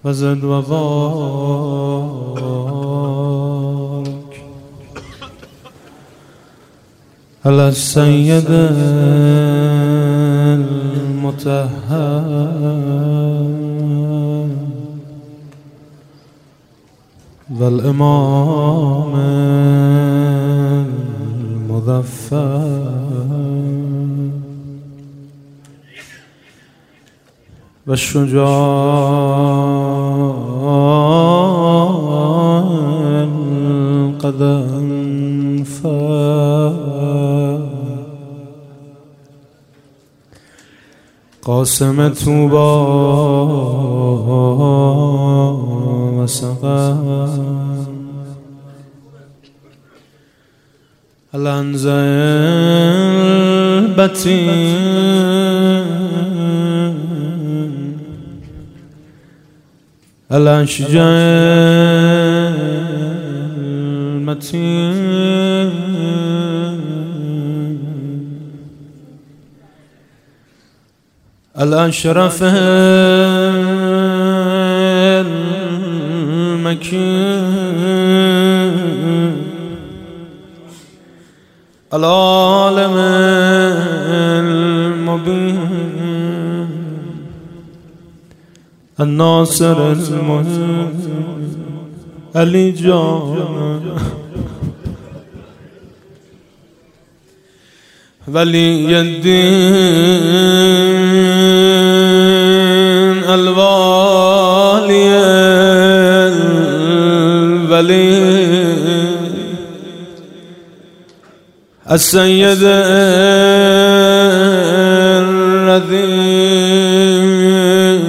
وزد وبارك على السيد المطهر والإمام المظفر والشجاع القذنفر قاسم طوبى وسقر العنزة البتين الأشجار المتين الأشرف المكين العالم المبين الناصر المهين علی جان ولی الدین الوالی الولی السید الرضی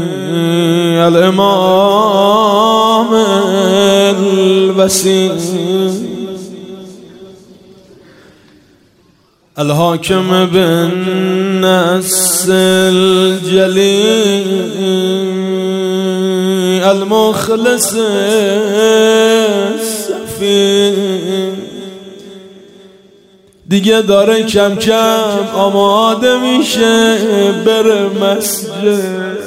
الامام الوسیع الحاکم بالنص الجلی المخلص الصفی دیگه داره کم کم آماده میشه بره مسجد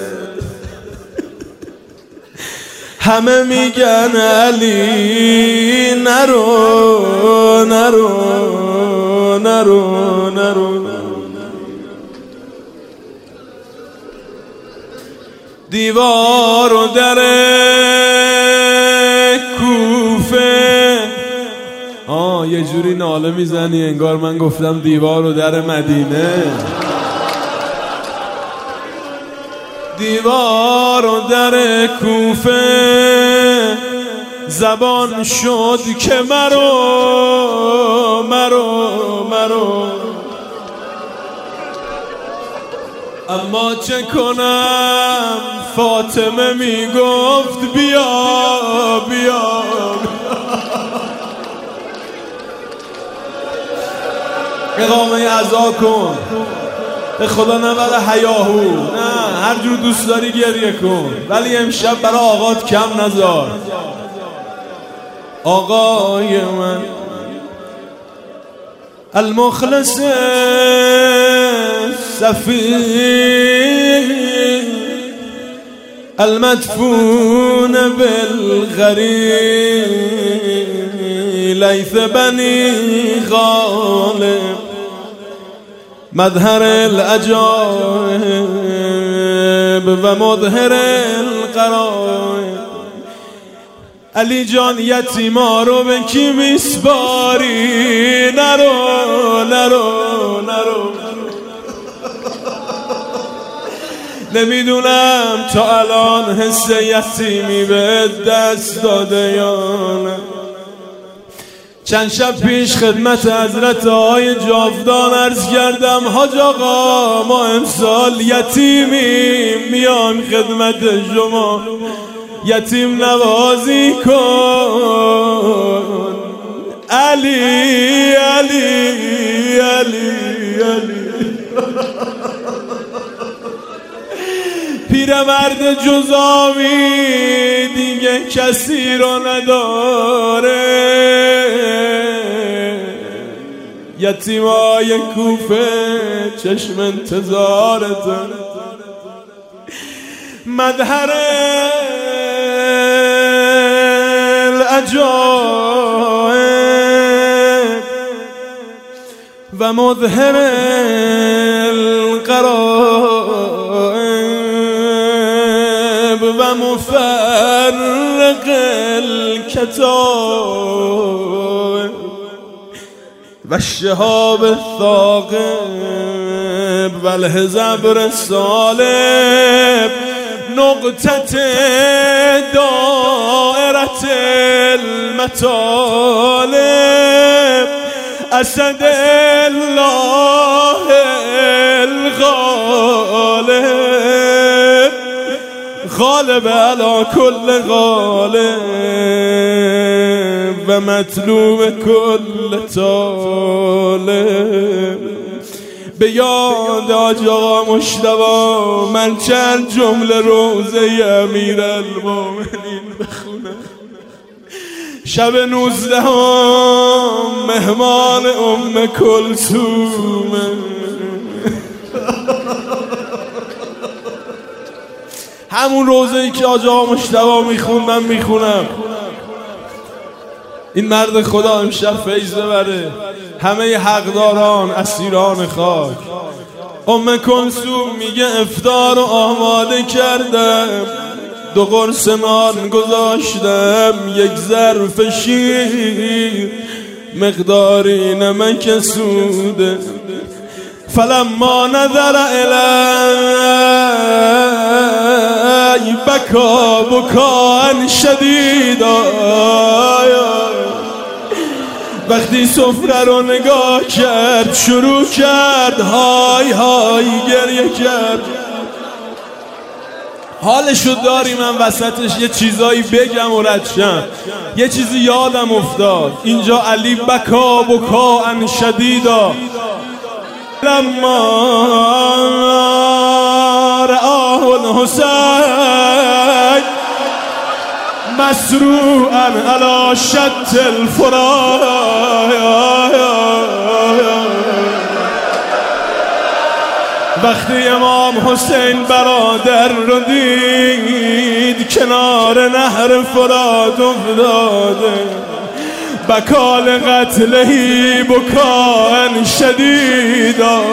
همه میگن علی نرو نرو نرو نرو دیوار و در کوفه یه جوری ناله میزنی انگار من گفتم دیوار و در مدینه دیوار و در کوفه زبان شد که مرو اما چه کنم فاطمه میگفت بیا اقامه عزا کن به خدا نبره حیاهو نه هر جور دوست داری گریه کن ولی امشب برای آقات کم نذار آقای من المخلص صفی المدفون بالغریب لیث بنی غالب مظهر العجائب و مظهر الغرائب علی جان یتیما رو به کی میسپاری نرو نمیدونم تا الان حس یتیمی به دست داده یا نه چند شب پیش خدمت حضرت آقای جاودان عرض کردم حاج آقا ما امسال یتیمیم میام خدمت شما یتیم نوازی کن علی پیرمرد جزامی دیگه کسی رو نداره یتیمای کوفه چشم انتظارتن مظهر العجائب و مظهر الغرائب و مفرق الکتاب و الشهاب الثاقب و الحزبر الصالب نقطة دائرة المطالب اسد الله الغالب غالب على كل غالب و مطلوب کل طالب. به یاد حاج آقا مجتبی من چند جمله روضه امیرالمومنین بخونم. شب 19 مهمان ام کلثوم، همون روضه‌ای که حاج آقا مجتبی میخوند من میخونم. این مرد خدا امشب فیض ببره همه حقداران اسیران خاک. ام کلثوم میگه افطار رو آماده کردم، 2 قرص نان گذاشتم، 1 ظرف شیر، مقداری نمک سوده. فلما نظر الی بکا بکاء شدیدا، وقتی سفره رو نگاه کرد شروع کرد های های گریه کرد. حالشو داری من وسطش یه چیزایی بگم و ردشم، یه چیزی یادم افتاد اینجا. علی بکا بکاء شدیدا لما رآه الحسین مسروعا علی شط الفرات. وقتی امام حسین برادر رو دید کنار نهر فرات افتاده، بکال قتلهی بکاء شدیدا.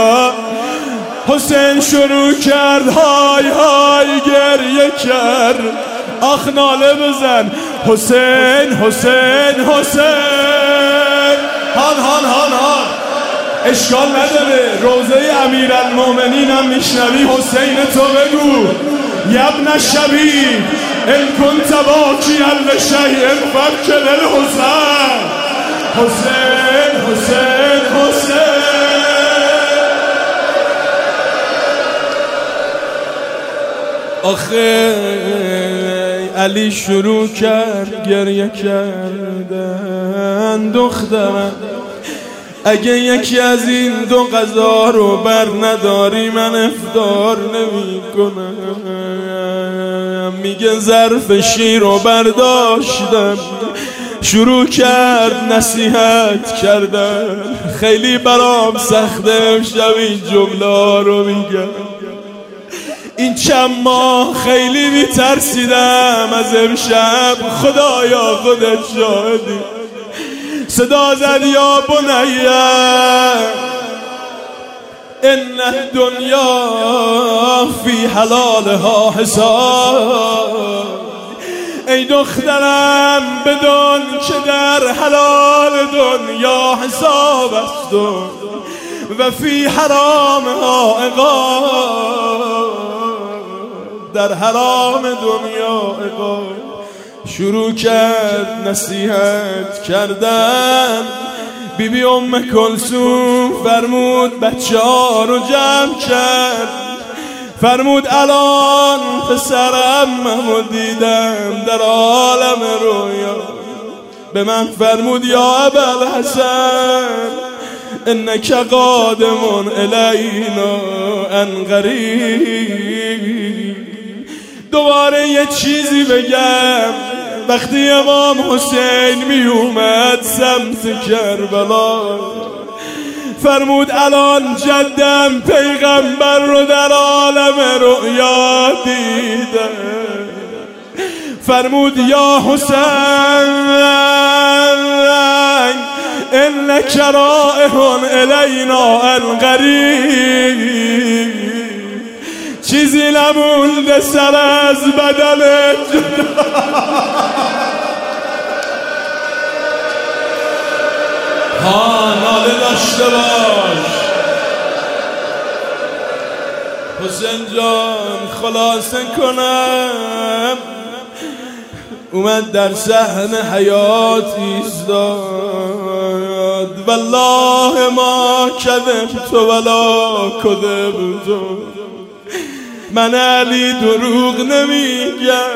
حسین شروع کرد های های گریه کرد. آخ ناله بزن حسین حسین حسین. هان هان هان هان اشکال نداره، روضه امیرالمومنین هم میشنوی. حسین تو بگو یبن شبیب ان کنت باکیا لشیء فابکی للحسین. حسین حسین حسین. آخه علی شروع کرد گریه کردن. دخترم اگه یکی از این 2 غذا رو بر نداری من افطار نمی کنم. میگه ظرف شیر رو برداشتم شروع کرد نصیحت کردن. خیلی برام سخته امشب این جمله رو میگم. این چند ماه خیلی میترسیدم از امشب، خدایا خودت شاهدی. صدا زد یا بنیه ان الدنیا فی حلالها حساب. ای دخترم بدون که در حلال دنیا حساب است و فی حرامها عقاب. در حرام دنیا عقاب. شروع کرد نصیحت کردن. بیبی ام کلثوم فرمود بچه ها رو جمع کرد. فرمود الان پسرم رو دیدم در عالم رویا. به من فرمود یا ابوالحسن انک قادم الینا عن قریب. دوباره یه چیزی بگم. وقتی امام حسین می اومد سمت کربلا فرمود الان جدم پیغمبر رو در عالم رؤیا دیدم. فرمود یا حسین انک رائح الینا القریب، چیزی نمونده سر از بدن جدا. ها ناله داشته باش حسین جان. خلاصه کنم اومد در صحن حیات ایستاد. والله ما کذبت ولا کذبت، من علی دروغ نمیگم،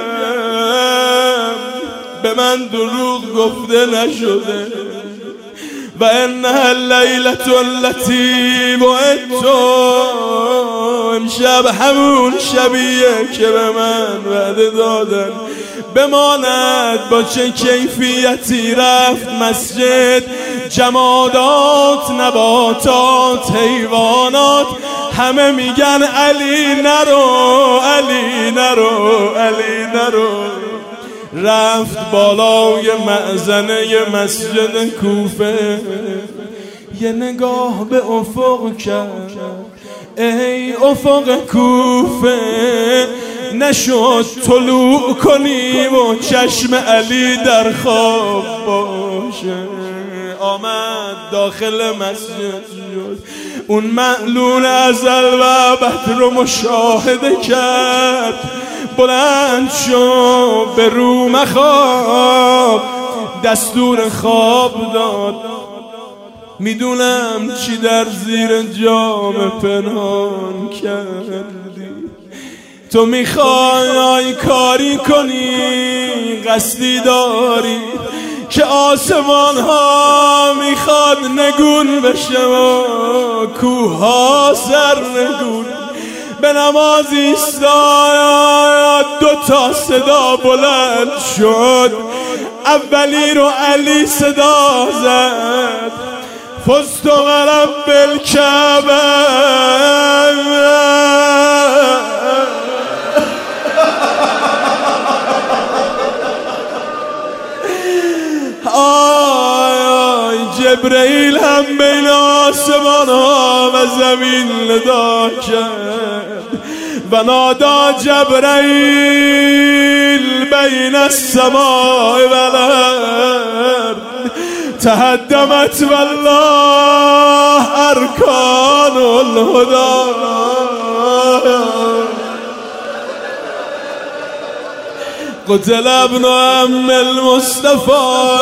به من دروغ گفته نشده. و انها اللیلة التي وعدت، امشب همون شبیه که به من وعده دادن. بماند با چه کیفیتی رفت مسجد، جمادات، نباتات، حیوانات همه میگن علی نرو، علی نرو، علی نرو. رفت بالای مأذنه مسجد کوفه، یه نگاه به افق کرد. ای افق کوفه، نشد طلوع کنی و چشم علی در خواب باشه. آمد داخل مسجد شد، اون معلول ازل و ابد رو مشاهده کرد. بلند شو به رو مخواب، دستور خواب داد. میدونم چی در زیر جام پنهان کردی. تو میخوای کاری کنی، قصدی داری که آسمان ها میخواد نگون بشه و کوه ها سر نگون. به نماز ایستاد، دوتا صدا بلند شد. اولی رو علی صدا زد، فزت ورب الکعبه. آی جبرئیل هم بین آسمان ها و زمین ندا کرد. و نادا جبرئیل بین السماء و الارض، تهدمت والله ارکان الهدى. قتل ابن عم المصطفى،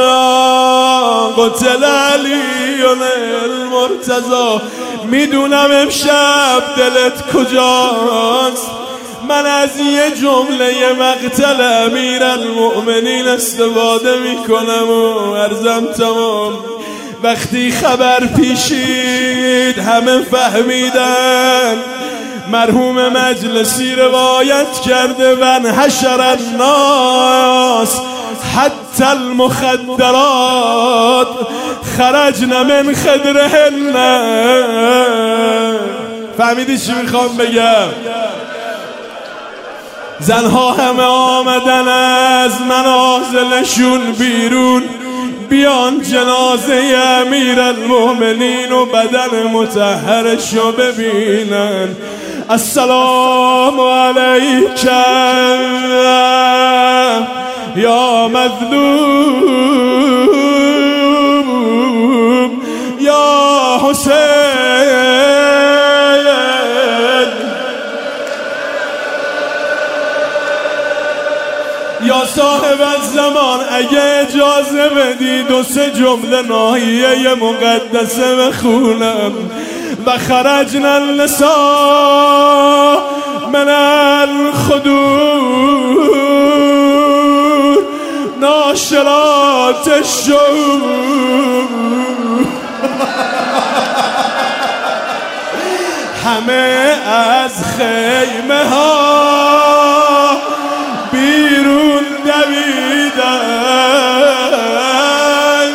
قتل علی المرتضی. میدونم امشب دلت کجاست. من از یه جمله مقتل امیرالمؤمنین استفاده میکنم و عرضم تمام. وقتی خبر پیشید همه فهمیدن. مرحوم مجلسی روایت کرده من حشر الناس حتی المخدرات خرجنا من خدرهن. فهمیدی چی میخوام بگم؟ زنها همه آمدن از منازلشون بیرون، بیان جنازه امیرالمؤمنین و بدن مطهرش رو ببینن. السلام علیک یا مظلوم یا حسین. یا صاحب الزمان اگه اجازه بدی دو سه جمله ناحیه مقدسه بخونم. و خرجنا النساء من الخدور ناشرات الشعور. همه از خیمه ها بیرون دویدن.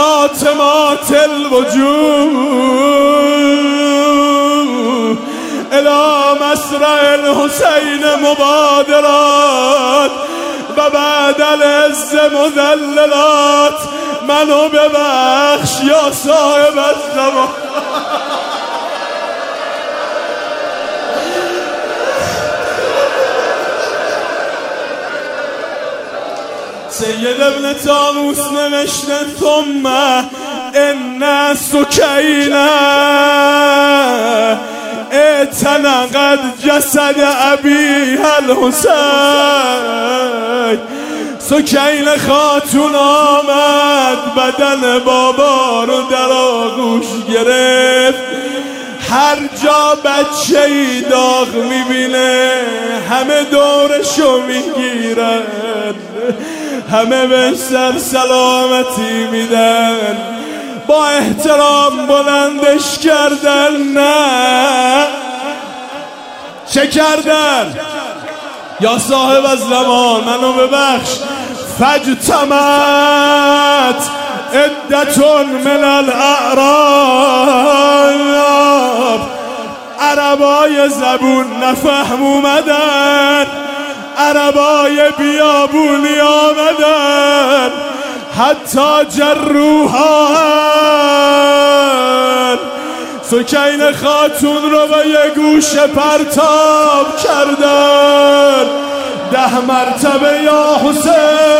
لاتمات الوجوه الى مسرع الحسین مبادرات و بعد العز مذللات. منو ببخش یا صاحب الزمان. سید ابن طاووس نوشته ثم ان سکینه اعتنقت جسد ابیها الحسین. سکینه خاتون آمد بدن بابا رو در آغوش گرفت. هر جا بچه ای داغ میبینه همه دورشو میگیرن، همه بهش سر سلامتی میدن، با احترام بلندش کردن. نه چه کردن؟ یا صاحب الزمان منو ببخش. فاجتمعت عدة من الاعراب. عربای زبون نفهم اومدن، عربای بیابونی آمدن، حتی جروها. سکینه خاتون رو به یه گوشه پرتاب کردن. 10 مرتبه یا حسین